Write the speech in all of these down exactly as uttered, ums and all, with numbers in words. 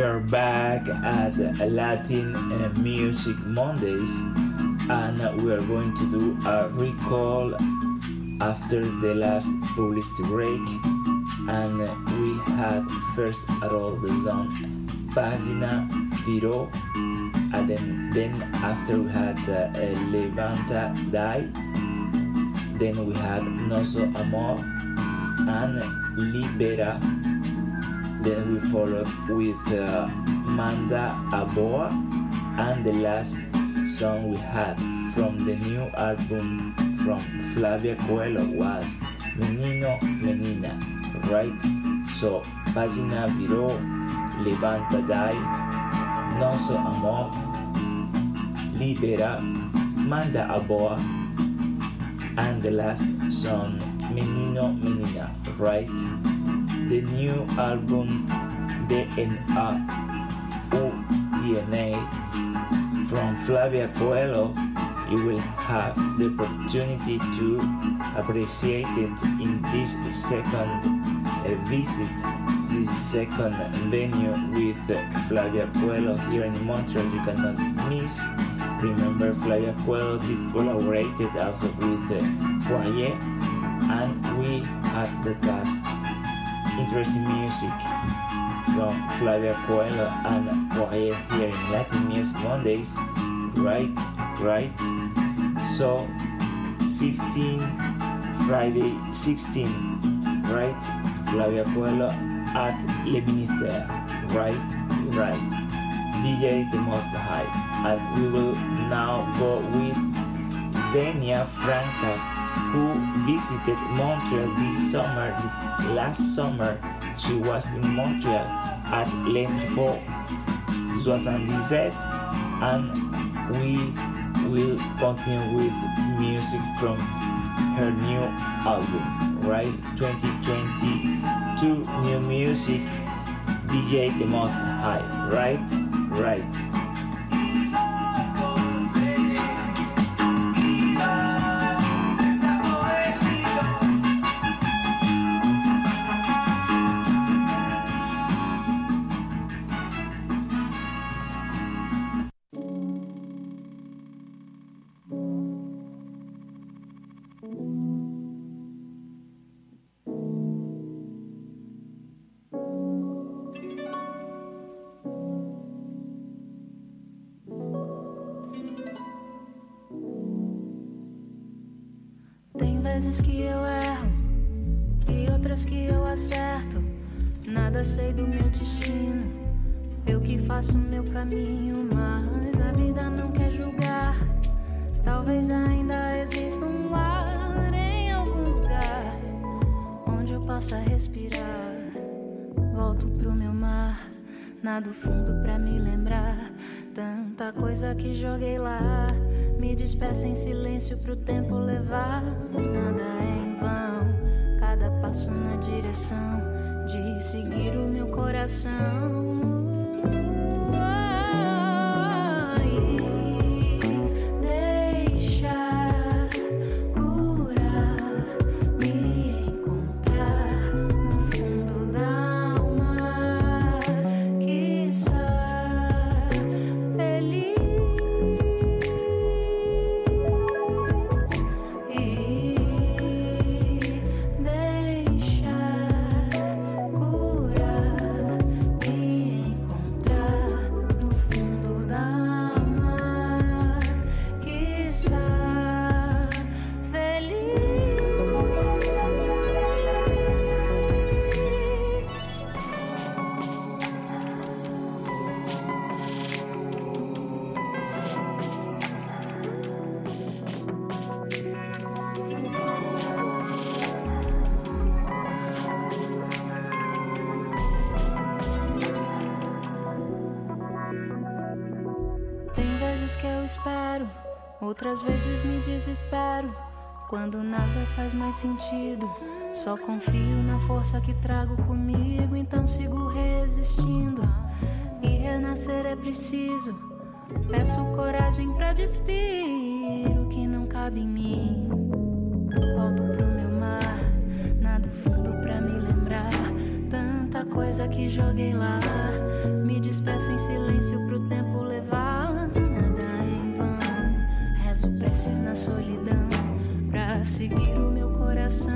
are back at Latin uh, Music Mondays, and we are going to do a recall after the last publicity break. And we had first at all the song Pagina Viró, and then, then after we had uh, Levanta Dai, then we had Nosso Amor and Libera. Then we followed with uh, Manda a Boa, and the last song we had from the new album from Flavia Coelho was Menino Menina, right? So Pagina Viró, Levanta Dai, Nosso Amor, Libera, Manda a Boa, and the last song Menino Menina, right? The new album D N A or D N A from Flavia Coelho, you will have the opportunity to appreciate it in this second uh, visit, this second venue with uh, Flavia Coelho here in Montreal. You cannot miss. Remember, Flavia Coelho did collaborated also with uh, Poirier, and we had broadcast interesting music from Flavia Coelho and Poirier here in Latin Music Mondays, right, right. So sixteen, Friday sixteen, right, Flavia Coelho at Le Ministère, right, right, D J The Most High. And we will now go with Xenia Franca, who visited Montreal this summer, this last summer. She was in Montreal at L'Entrepôt seventy-seven, and we will continue with music from her new album, right? twenty twenty-two new music, D J The Most High, right? Right. Tem vezes que eu erro e outras que eu acerto. Nada sei do meu destino, eu que faço meu caminho, mas a vida não quer julgar. Talvez ainda exista um lar em algum lugar onde eu possa respirar. Volto pro meu mar, nado fundo pra me lembrar. Tanta coisa que joguei lá, me despeço em silêncio pro tempo levar. Nada é em vão, cada passo na direção de seguir o meu coração. Que eu espero, outras vezes me desespero quando nada faz mais sentido. Só confio na força que trago comigo, então sigo resistindo. E renascer é preciso, peço coragem pra despir o que não cabe em mim. Volto pro meu mar, nado fundo pra me lembrar. Tanta coisa que joguei lá, me despeço seguir o meu coração.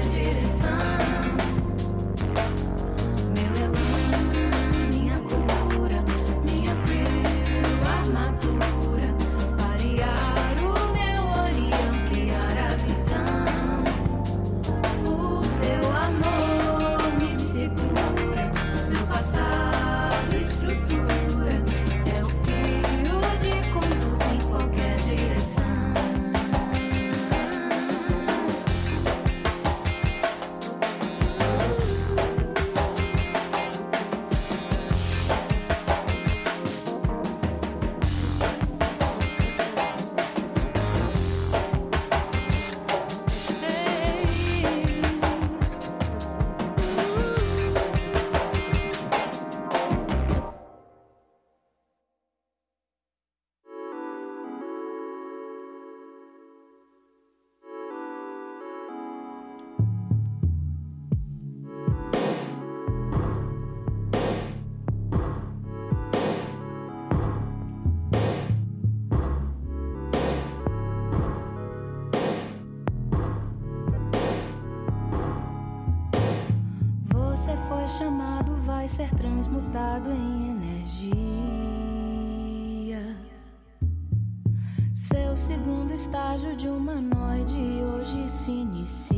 Meu elan, minha cura. você foi chamado vai ser transmutado em energia. Seu segundo estágio de humanoide hoje se inicia.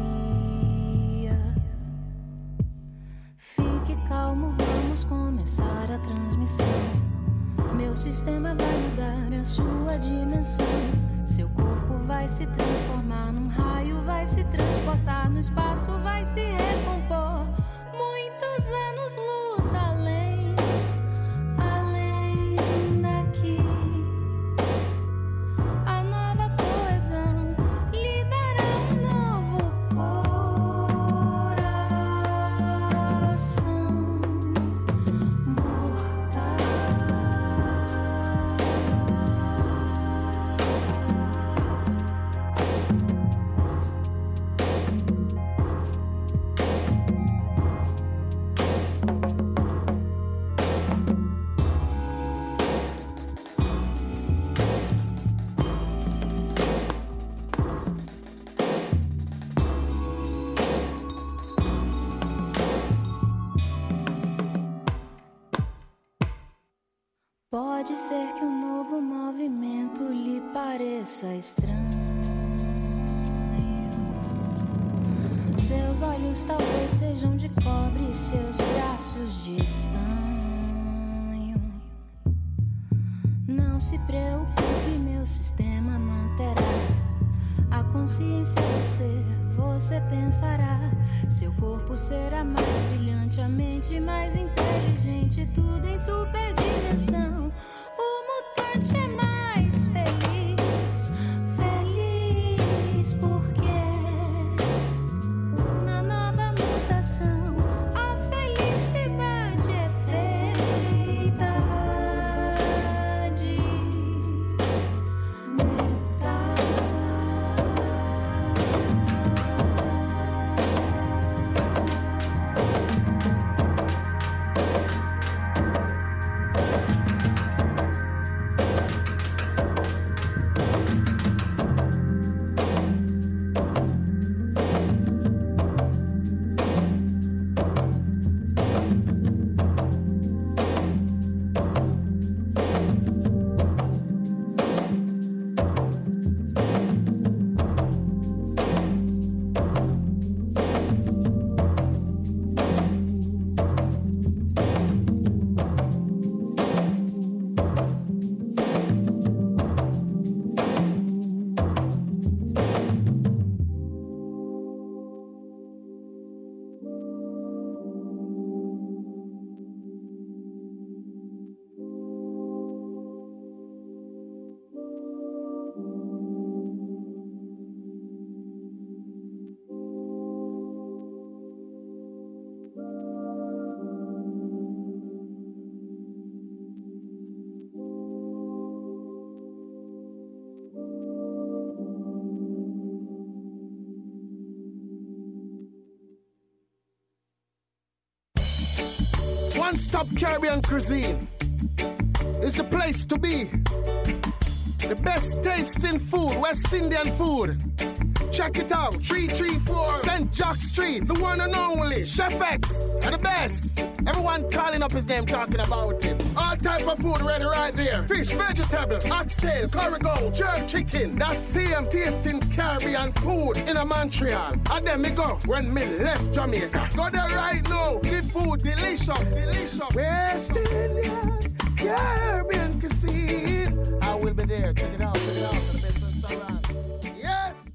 Fique calmo, vamos começar a transmissão. Meu sistema vai mudar a sua dimensão. Seu corpo vai se transformar num raio, vai se transportar no espaço, vai se recompor. Muitos anos-luz além, além daqui. A nova coesão libera um novo coração mortal. Pode ser que um novo movimento lhe pareça estranho. Seus olhos talvez sejam de cobre e seus braços de estanho. Não se preocupe, meu sistema manterá a consciência do ser. Você pensará, seu corpo será mais brilhante, a mente mais inteligente, tudo em superdimensão. O mutante é mais feliz, feliz porque na nova mutação a felicidade é feita de metal. One Stop Caribbean Cuisine is the place to be. The best tasting food, West Indian food. Check it out, three three four Saint Jack Street, the one and only Chef X, are the best. Everyone calling up his name, talking about him. All type of food ready right there. Fish, vegetable, oxtail, curry goat, jerk chicken. That same tasting Caribbean food in a Montreal. And then me go when me left Jamaica. Go there right now, the food delicious, delicious. West Indian Caribbean cuisine. I will be there, check it out, check it out, the best restaurant. Yes!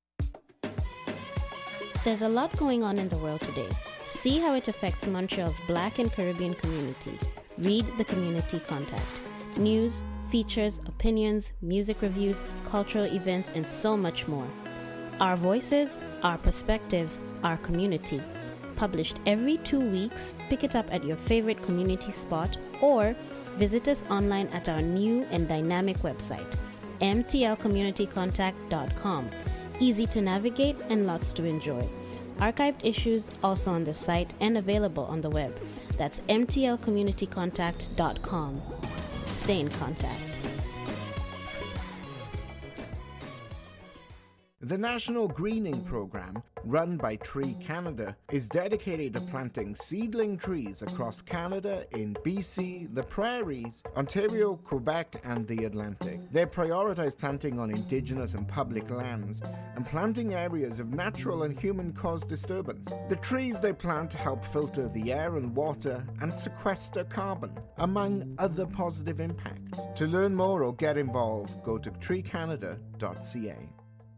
There's a lot going on in the world today. See how it affects Montreal's Black and Caribbean community. Read the Community Contact. News, features, opinions, music reviews, cultural events, and so much more. Our voices, our perspectives, our community. Published every two weeks, pick it up at your favorite community spot or visit us online at our new and dynamic website, m t l community contact dot com. Easy to navigate and lots to enjoy. Archived issues also on the site and available on the web. That's m t l community contact dot com. Stay in contact. The National Greening Program run by Tree Canada, is dedicated to planting seedling trees across Canada in B C, the Prairies, Ontario, Quebec, and the Atlantic. They prioritize planting on Indigenous and public lands and planting areas of natural and human-caused disturbance. The trees they plant help filter the air and water and sequester carbon, among other positive impacts. To learn more or get involved, go to tree canada dot c a.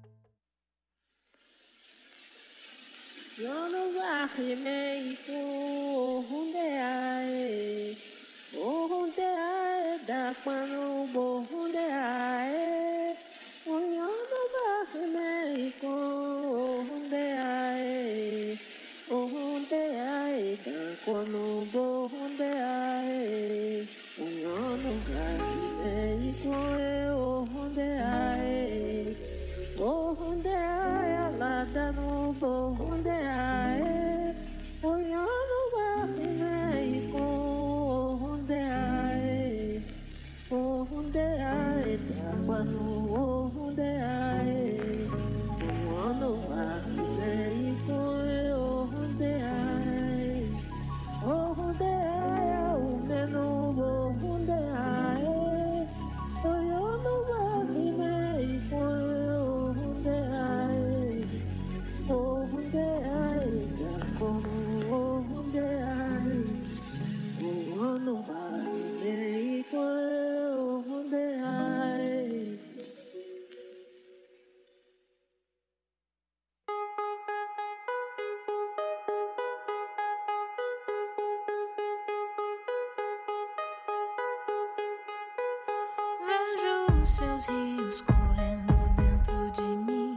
Seus rios correndo dentro de mim,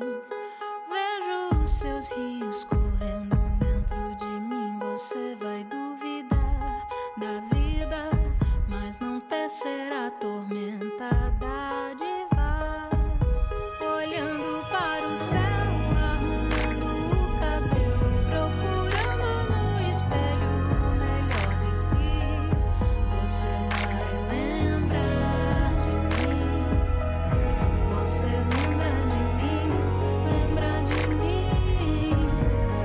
vejo os seus rios correndo dentro de mim. Você vai duvidar da vida, mas não tecerá a tormenta da diva. Olhando para o céu, arrumando o cabelo, procurando no espelho o melhor de si. Você vai lembrar de mim. Você lembra de mim, lembra de mim.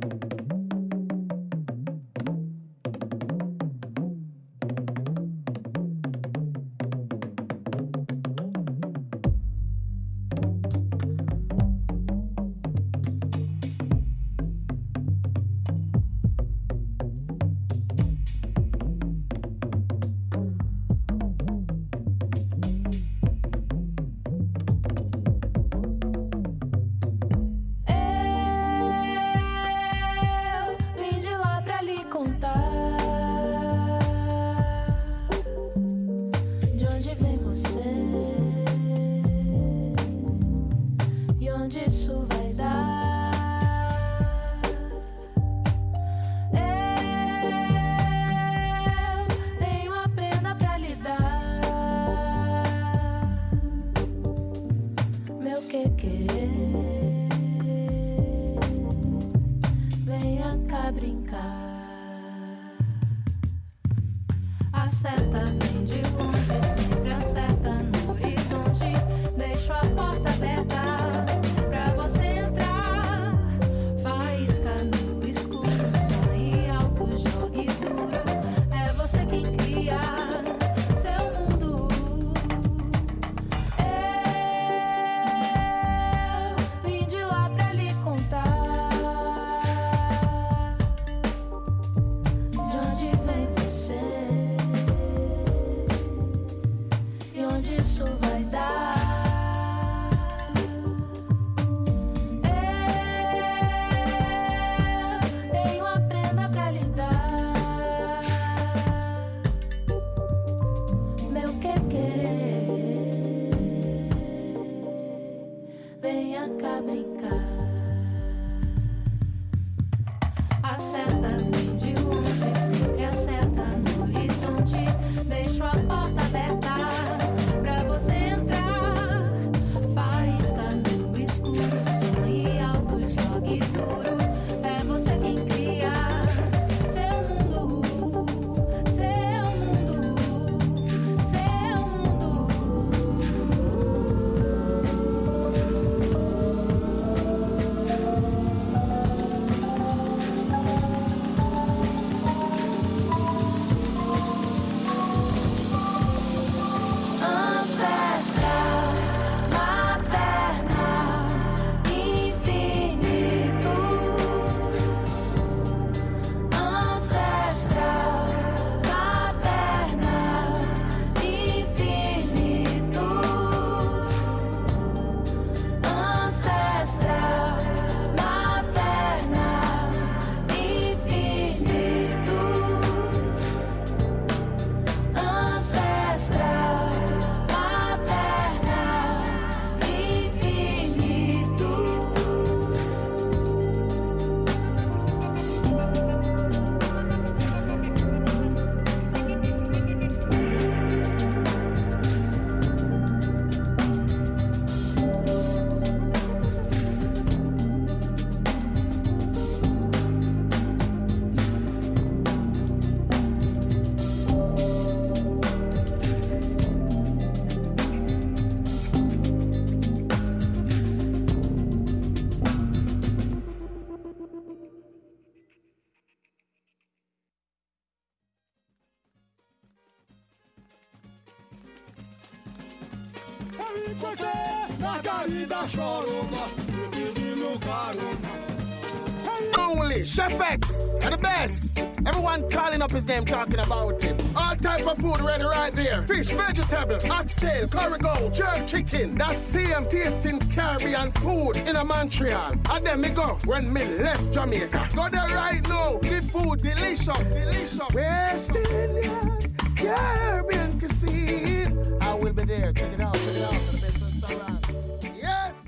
Only Chef X are the best. Everyone calling up his name, talking about him. All type of food ready right there. Fish, vegetable, oxtail, curry goat, jerk chicken. That same tasting Caribbean food in a Montreal. And then me go when me left Jamaica. Go there right now. The food delicious, delicious. West Indian Caribbean cuisine. I will be there. Check it out, check it out. The best restaurant. Yes.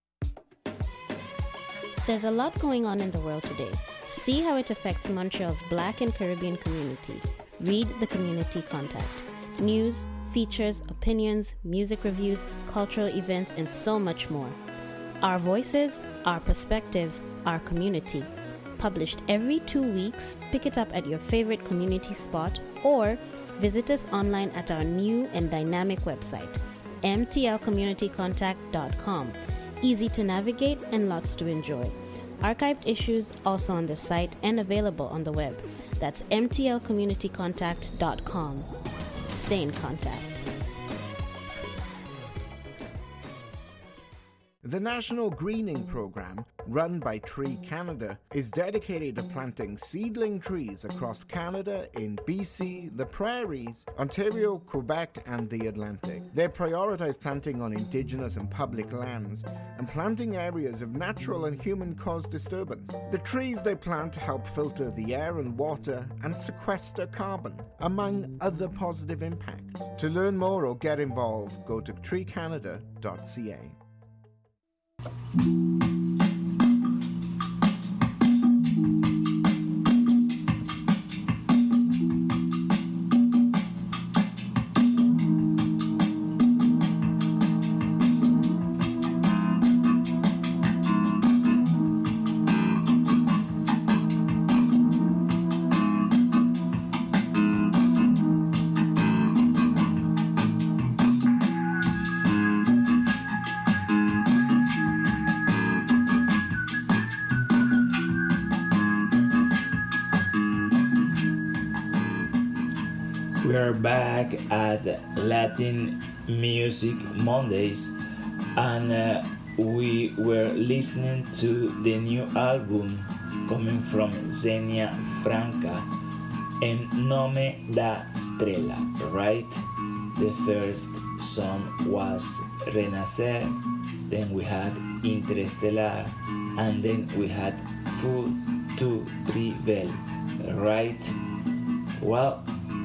There's a lot going on in the world today. See how it affects Montreal's Black and Caribbean community. Read the Community Contact. News, features, opinions, music reviews, cultural events, and so much more. Our voices, our perspectives, our community. Published every two weeks, pick it up at your favorite community spot or visit us online at our new and dynamic website, m t l community contact dot com. Easy to navigate and lots to enjoy. Archived issues also on the site and available on the web. That's m t l community contact dot com. Stay in contact. The National Greening Program, run by Tree Canada, is dedicated to planting seedling trees across Canada in B C, the Prairies, Ontario, Quebec, and the Atlantic. They prioritize planting on Indigenous and public lands and planting areas of natural and human-caused disturbance. The trees they plant help filter the air and water and sequester carbon, among other positive impacts. To learn more or get involved, go to tree canada dot c a. We are back at Latin Music Mondays, and uh, we were listening to the new album coming from Xenia Franca, En Nome da Strela, right? The first song was Renacer, then we had Interestelar, and then we had Full to Rivel, right? Well,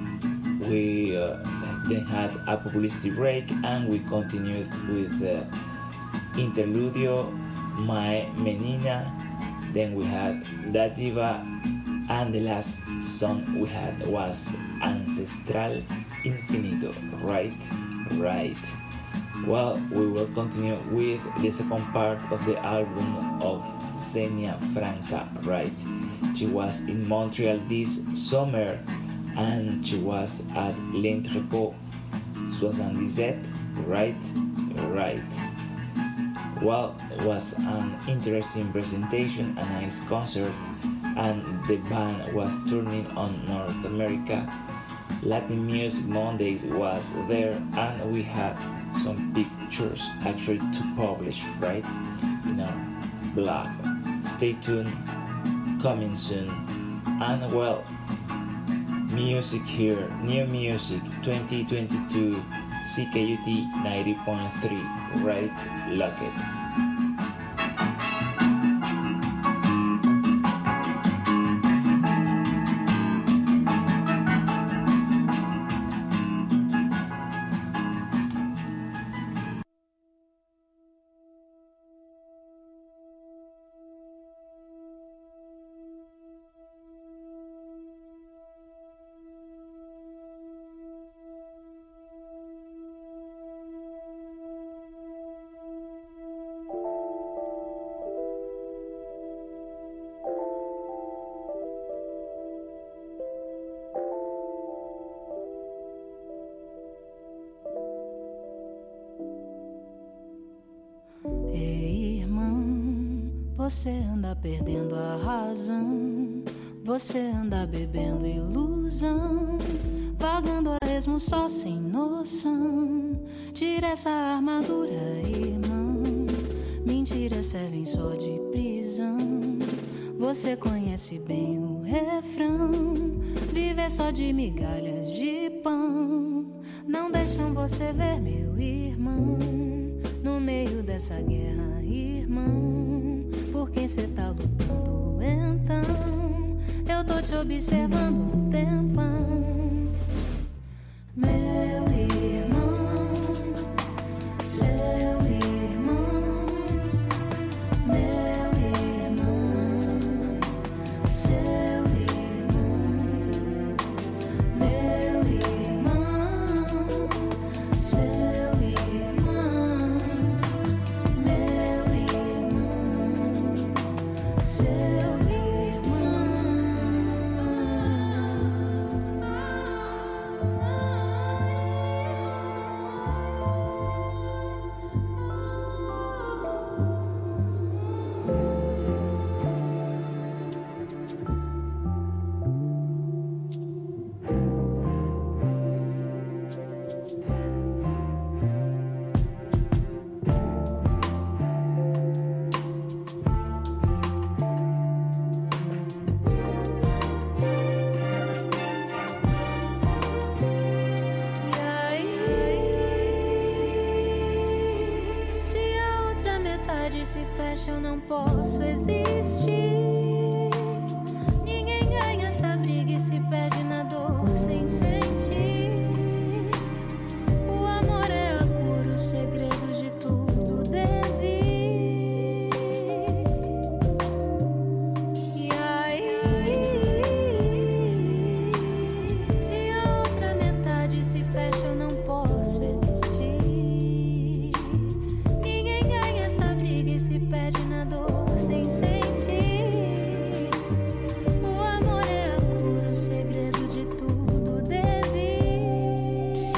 we uh, then had a publicity break, and we continued with uh, Interludio, My Menina, then we had Da Diva, and the last song we had was Ancestral Infinito, right? Right. Well, we will continue with the second part of the album of Xenia Franca, right? She was in Montreal this summer, and she was at L'Entrepôt seventy-seven, right? Right. Well, it was an interesting presentation, a nice concert, and the band was touring on North America. Latin Music Mondays was there, and we had some pictures actually to publish, right? In our blog. Stay tuned, coming soon. And well, music here, new music twenty twenty-two, C K U T ninety point three, right? Lock it. Você anda perdendo a razão, você anda bebendo ilusão, vagando a esmo só sem noção. Tira essa armadura, irmão, mentiras servem só de prisão. Você conhece bem o refrão, viver só de migalhas de pão. Não deixam você ver, meu irmão, no meio dessa guerra, irmão. Por quem cê tá lutando então? Eu tô te observando um tempão. Meu irmão, seu irmão, meu irmão, seu irmão, meu irmão, seu irmão, meu irmão, seu irmão. fecha, eu não posso existir. Ninguém ganha essa briga e se perde na dor sem sentir. O amor é a cura, o segredo de tudo devir. E aí, se a outra metade se fecha, eu não posso existir. Ninguém ganha essa briga e se perde na dor sem sentir. O amor é a cura, o segredo de tudo devir.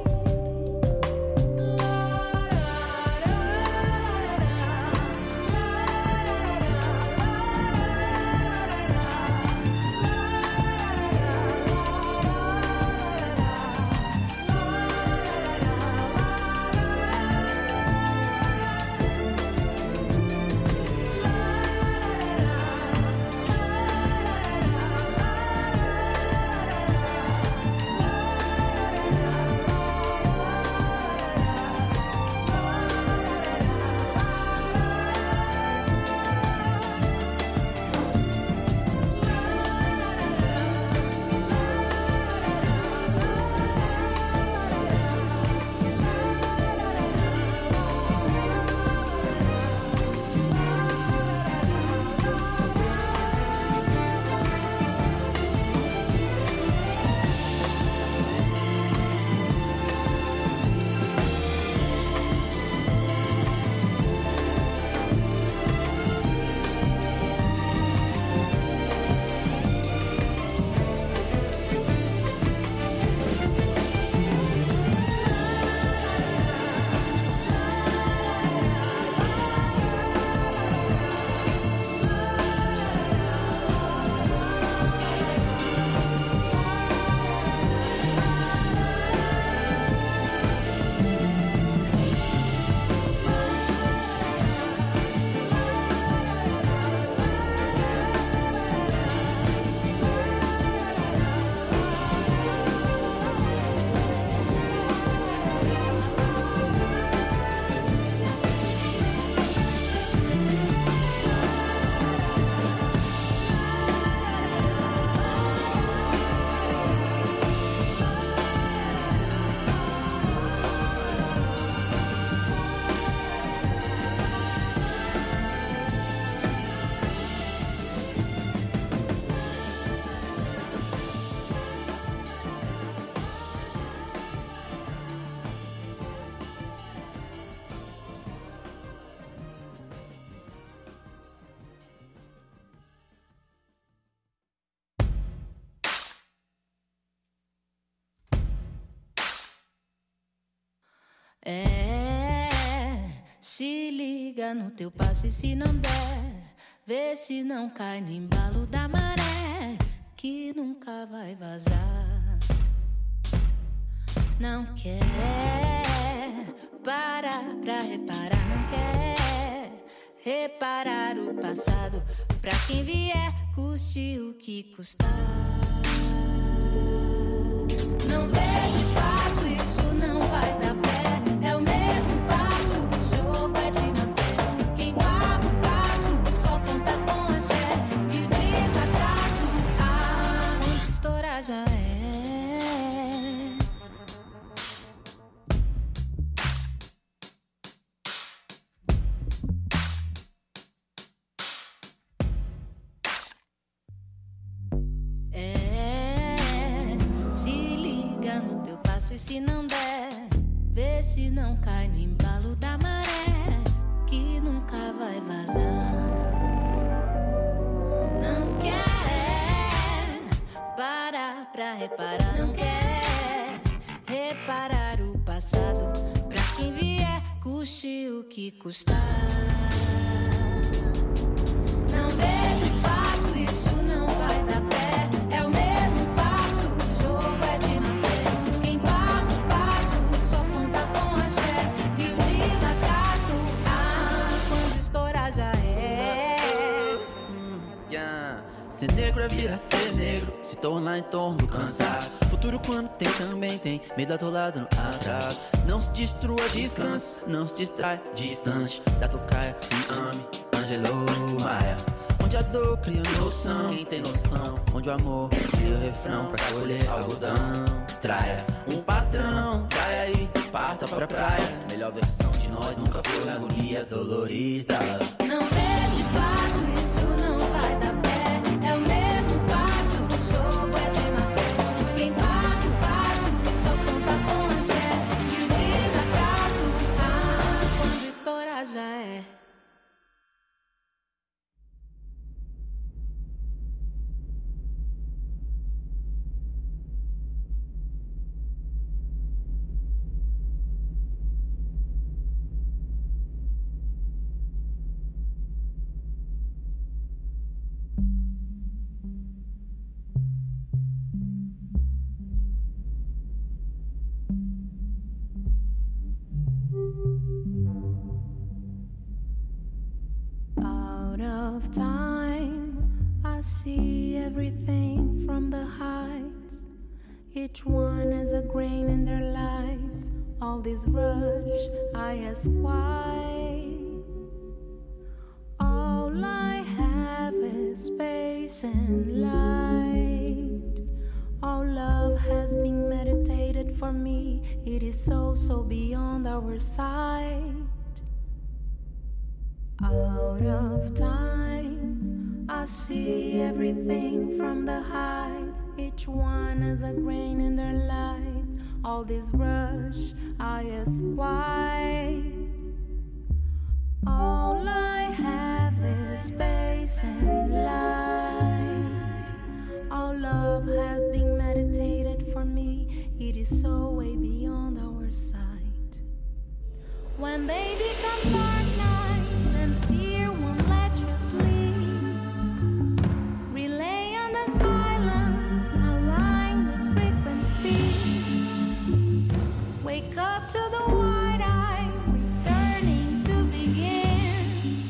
É, se liga no teu passo e se não der, vê se não cai no embalo da maré, que nunca vai vazar. Não quer parar pra reparar, não quer reparar o passado, pra quem vier custe o que custar. Não vê de fato, isso não vai dar pé. É o mesmo pato, o jogo é de má fé. Quem paga o pato só conta com axé. E o desacato, ah, onde estourar já é. É, se liga no teu passo e se não der, vê se não cai no embalo da maré, que nunca vai vazar. Não quer parar pra reparar, não quer reparar o passado, pra quem vier custe o que custar. Não vê de fato, isso não vai dar pé. É o mesmo pato, o jogo é de má fé. Quem paga o pato só conta com axé. E o desacato, ah, quando estourar já é. Yeah. Ser negro é vir a ser negro, se tornar em torno do cansaço. Futuro quando tem também tem, medo atolado no atraso. Não se destrua, descanse, não se distrai, distante da tocaia, se ame, Angelo Maia. Onde a dor cria noção, quem tem noção, onde o amor cria o refrão pra colher algodão. Traia um patrão, vai aí, parta pra praia. Melhor versão de nós nunca foi na agonia dolorida. Não vê de fato, isso não vai dar pé. É o mesmo pacto, o jogo é de má fé. Quem bate o pato, só conta com a fé. E o desacato, ah, quando estourar já é. Of time, I see everything from the heights. Each one has a grain in their lives. All this rush, I ask why. All I have is space and light. All love has been meditated for me. It is so, so beyond our sight. Out of time, I see everything from the heights. Each one has a grain in their lives. All this rush, I ask why. All I have is space and light. All love has been meditated for me. It is so way beyond our sight. When they become dark nights and fear won't let you sleep, relay on the silence, align the frequency. Wake up to the wide eye, returning to begin.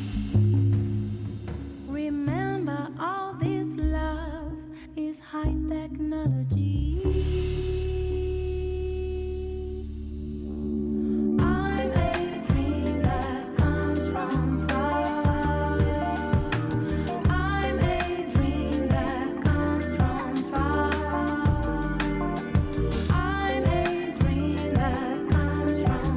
Remember, all this love is high technology. From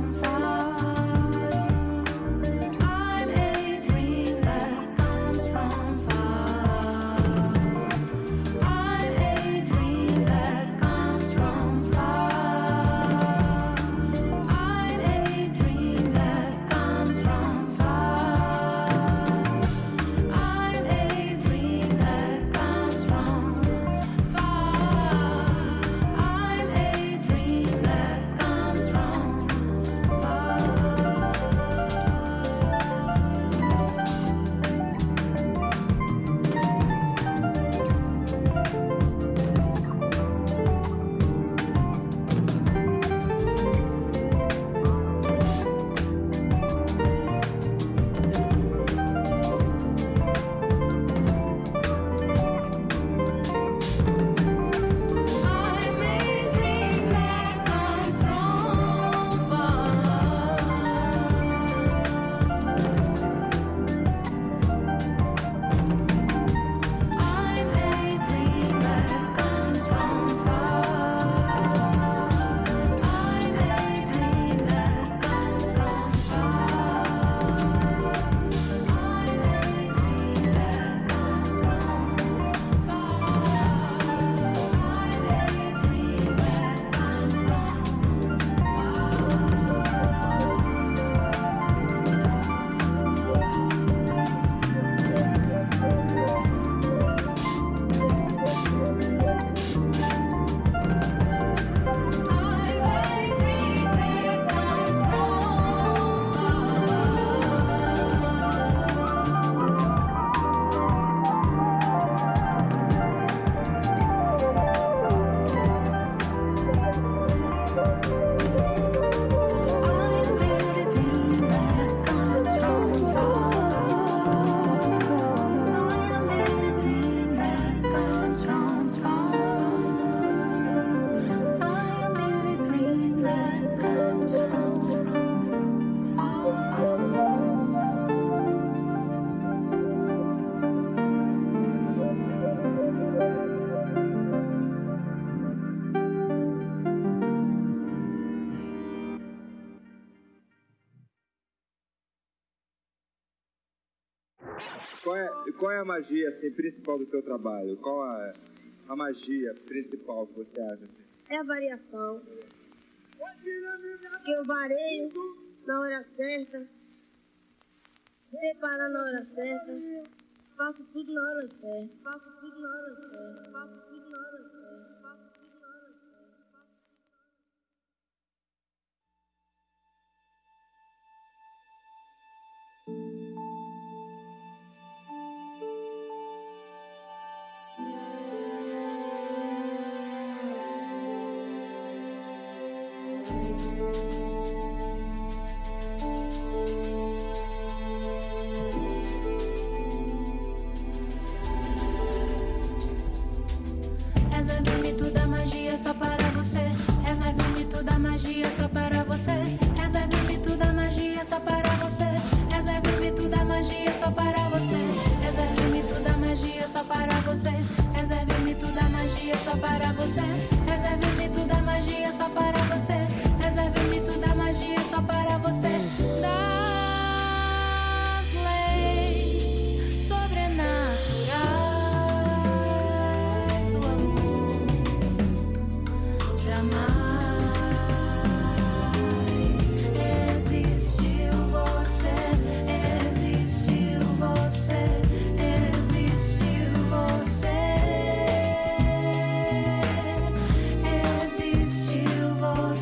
Qual é, qual é a magia assim, principal do teu trabalho? Qual é a magia principal que você acha? Assim? É a variação. Que eu vareio na hora certa, separar na hora certa, faço tudo na hora certa, faço tudo na hora certa, faço tudo na hora certa, faço tudo na hora certa. Reserve o mito da magia só para você. Reserve o mito da magia só para você. Reserve o mito da magia só para você. Reserve o mito da magia só para você. Reserve o mito da magia só para você. Reserve o mito da magia só para você. Reserve o mito da magia só para você. Reserve o mito da magia só para você. Das leis sobrenaturais do amor. Jamais existiu você, existiu você, existiu você, existiu você.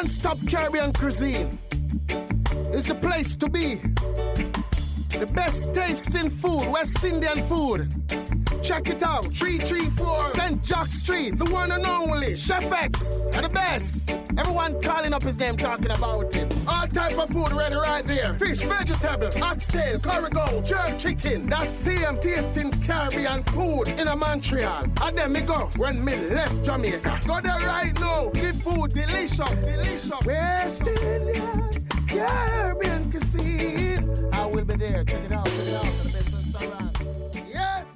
One-stop Caribbean cuisine. It's the place to be. The best tasting food, West Indian food. Check it out, three three four Saint Jack Street, the one and only Chef X, and the best. Everyone calling up his name, talking about it. All type of food ready right there. Fish, vegetable, oxtail, curry goat, jerk chicken. That same tasting Caribbean food in a Montreal. And then me go when me left Jamaica. Go there right now. The food delicious, delicious. West Indian Caribbean cuisine. I will be there. Check it out, check it out. The best restaurant. Yes.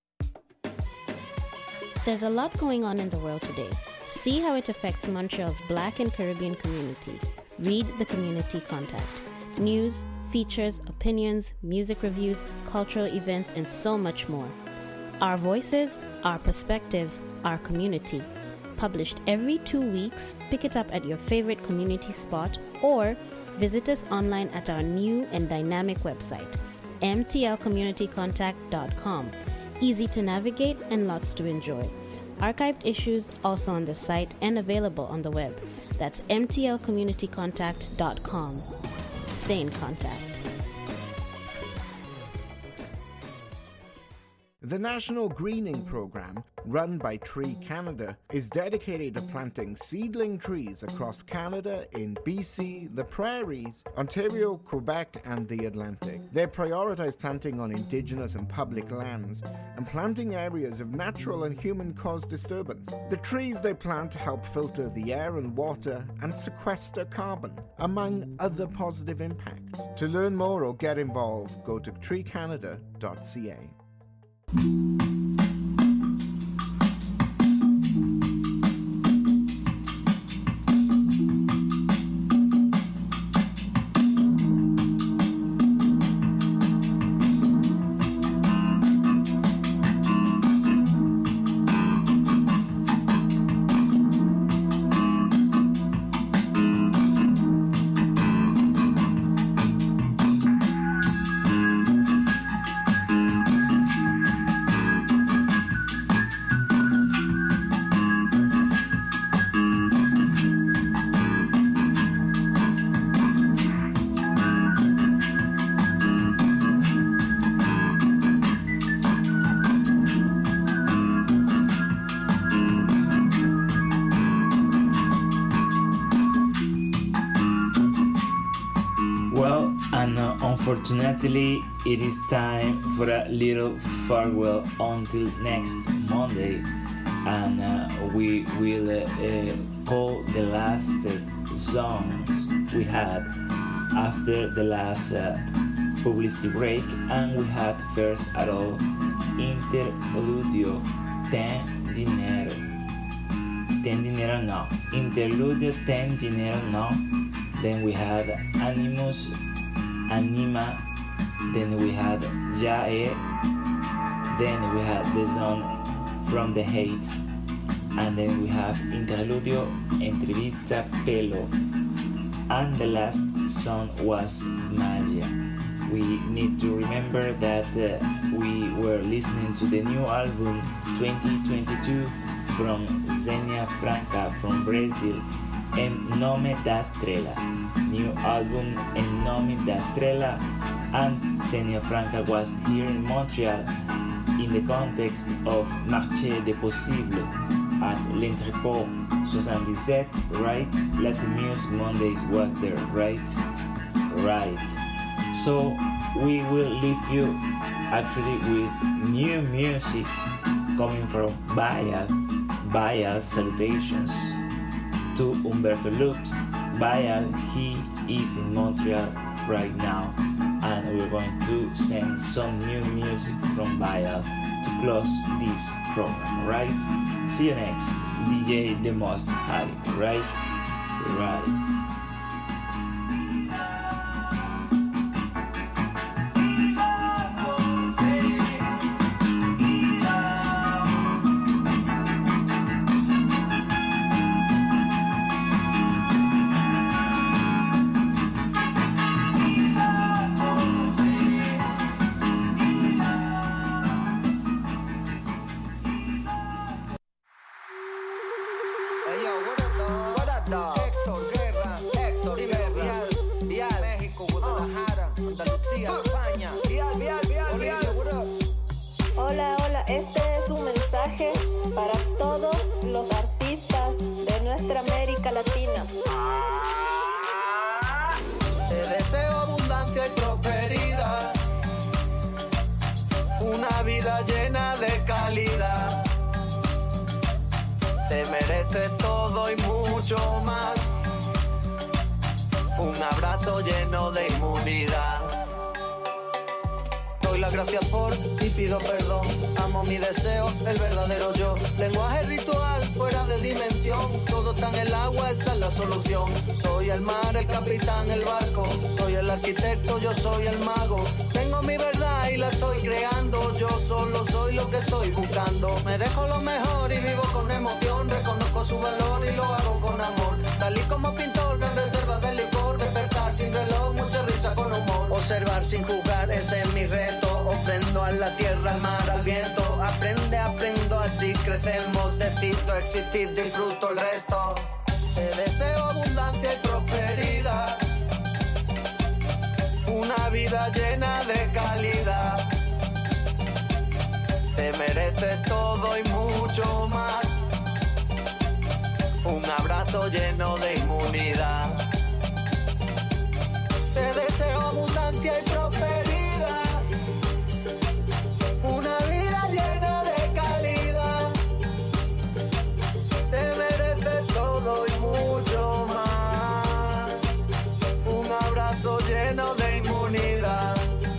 There's a lot going on in the world today. See how it affects Montreal's Black and Caribbean community. Read the Community Contact. News, features, opinions, music reviews, cultural events, and so much more. Our voices, our perspectives, our community. Published every two weeks, pick it up at your favorite community spot or visit us online at our new and dynamic website, m t l community contact dot com. Easy to navigate and lots to enjoy. Archived issues also on the site and available on the web. That's m t l community contact dot com. Stay in contact. The National Greening Program, run by Tree Canada, is dedicated to planting seedling trees across Canada in B C, the Prairies, Ontario, Quebec, and the Atlantic. They prioritize planting on Indigenous and public lands and planting areas of natural and human-caused disturbance. The trees they plant help filter the air and water and sequester carbon, among other positive impacts. To learn more or get involved, go to tree canada dot c a. Unfortunately, it is time for a little farewell until next Monday, and uh, we will uh, uh, call the last uh, songs we had after the last uh, publicity break, and we had first at all Interludio Ten Dinero. Ten Dinero No. Interludio Ten Dinero No. Then we had Animus Anima, then we had Jae, then we had The Zone from the Hates, and then we have Interludio Entrevista Pelo, and the last song was Magia. We need to remember that uh, we were listening to the new album twenty twenty-two from Zenia Franca from Brazil, En Nome da Estrela. New album En Nome da Estrela, and Zenia Franca was here in Montreal in the context of Marché des Possibles at l'Entrepôt seventy-seven, right? Latin Music Mondays was there, right? Right. So we will leave you actually with new music coming from Bayal. Bayal, salutations to Humberto Loops. Bayal, he is in Montreal right now, and we're going to send some new music from Bayal to close this program, right? See you next, D J The Most High, right? Right. Hey yo, what up, dog? What up, dog? Héctor Guerra. Colombia, España. Vial, vial, vial, vial. Hola, hola, este es un mensaje para todos los artistas de nuestra América Latina. Te deseo abundancia y prosperidad, una vida llena de calidad. Te mereces todo y mucho más, un abrazo lleno de inmunidad. Doy las gracias por y pido perdón. Amo mi deseo, el verdadero yo. Lenguaje ritual, fuera de dimensión. Todo está en el agua, esa es la solución. Soy el mar, el capitán, el barco. Soy el arquitecto, yo soy el mago. Tengo mi verdad y la estoy creando. Yo solo soy lo que estoy buscando. Me dejo lo mejor y vivo con emoción. Reconozco su valor y lo hago con amor. Tal y como pintor, gran reserva de licor. Despertar sin reloj, mucha risa con humor. Observar sin jugar, ese es mi reto. Ofrendo a la tierra, al mar, al viento. Aprende, aprendo, así crecemos. Decido existir, disfruto el resto. Te deseo abundancia y prosperidad, una vida llena de calidad. Te mereces todo y mucho más, un abrazo lleno de inmunidad. Te deseo abundancia y prosperidad, una vida llena de calidad. Te mereces todo y mucho más, un abrazo lleno de inmunidad.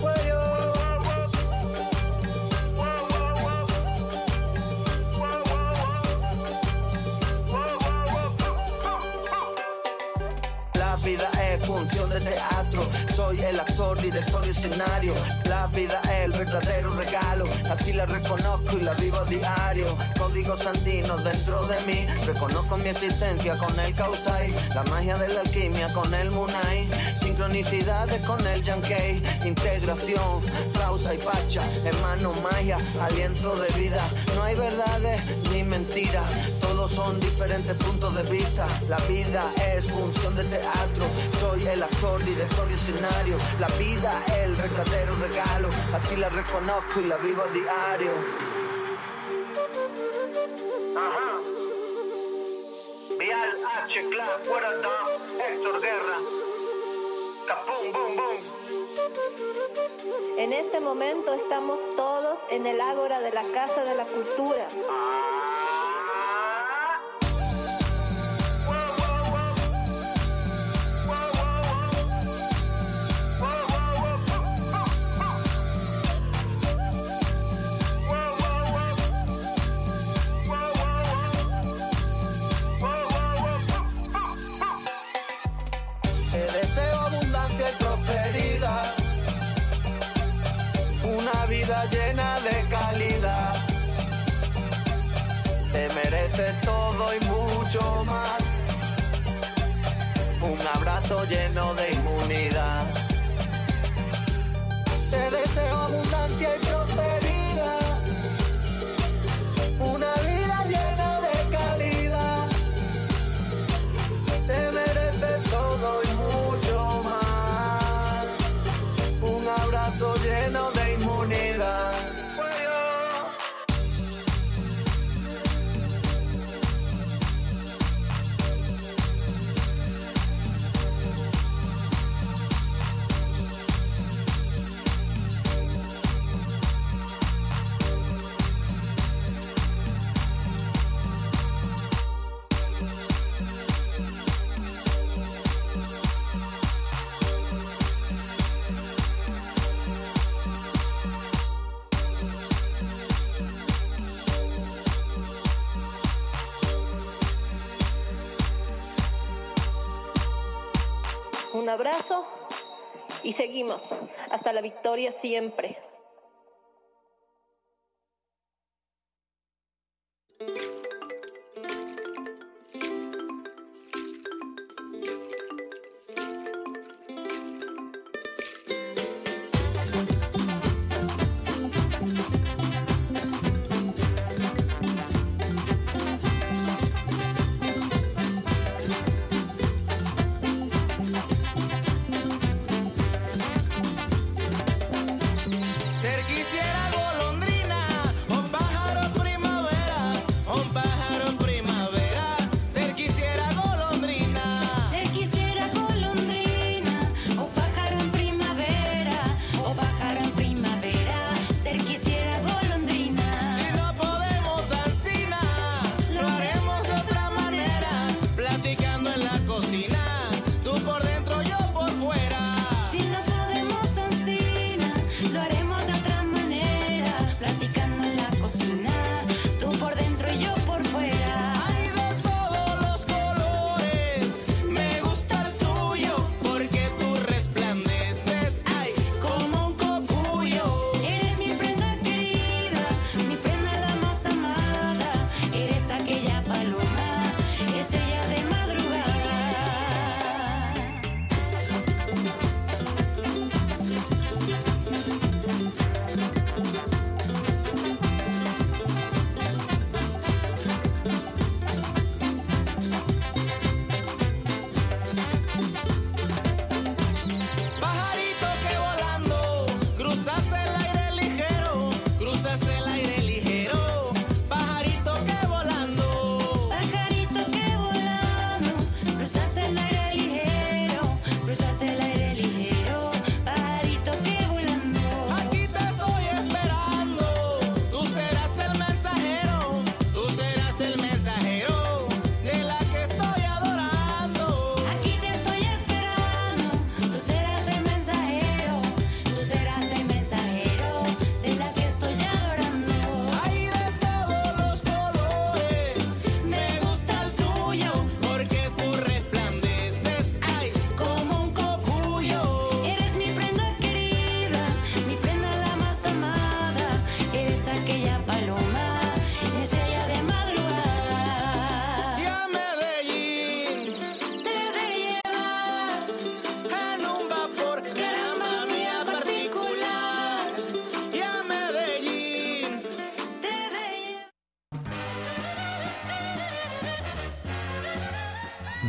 La vida es función de teatro, soy el actor, director y escenario. La vida es el verdadero regalo, así la reconozco y la vivo a diario. Códigos andinos dentro de mí, reconozco mi existencia con el Kausai. La magia de la alquimia con el Munai, sincronicidades con el Yankei. Integración, flausa y pacha, hermano magia, aliento de vida. No hay verdades ni mentiras, todos son diferentes puntos de vista. La vida es función de teatro, soy el actor, director y escenario. La vida es el verdadero regalo, así la reconozco y la vivo a diario. Ajá. Vial, H, Clap, fuera da, Héctor Guerra. Capum, boom, boom. En este momento estamos todos en el ágora de la Casa de la Cultura. Llena de calidad, te mereces todo y mucho más, un abrazo lleno de inmunidad. Te deseo abundancia y prosperidad, una vida llena de calidad. Te mereces todo y mucho más, un abrazo lleno de inmunidad. Un abrazo y seguimos hasta la victoria siempre.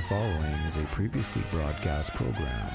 following is a previously broadcast program.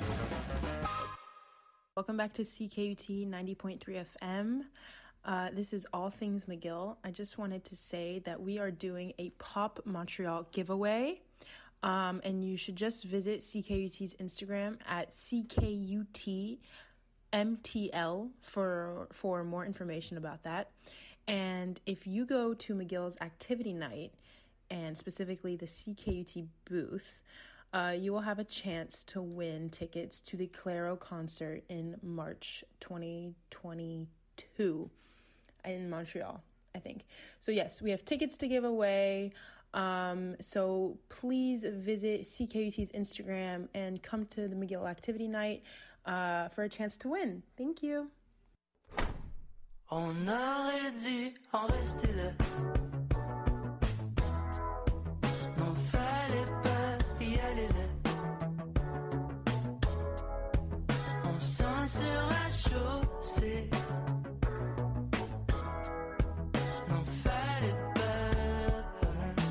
Welcome back to C K U T ninety point three F M. Uh, this is All Things McGill. I just wanted to say that we are doing a Pop Montreal giveaway. Um, and you should just visit C K U T's Instagram at C K U T M T L for, for more information about that. And if you go to McGill's activity night, and specifically the C K U T booth, uh, you will have a chance to win tickets to the Clairo concert in March twenty twenty-two in Montreal, I think. So yes, we have tickets to give away. Um, so please visit C K U T's Instagram and come to the McGill activity night uh, for a chance to win. Thank you. On aurait dû en rester là. Non, fallait pas y aller là. On sent sur la chaussée. Non, fallait pas.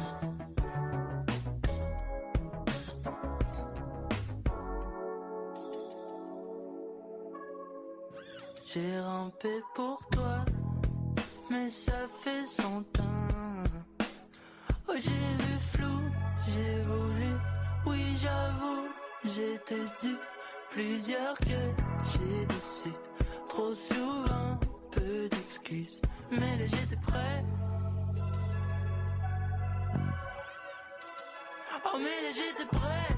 J'ai rampé pour toi, mais ça fait son temps. Oh, j'ai vu flou, j'ai voulu, oui j'avoue, j'étais dû. Plusieurs que j'ai déçu, trop souvent, peu d'excuses. Mais là j'étais prêt. Oh mais là j'étais prêt.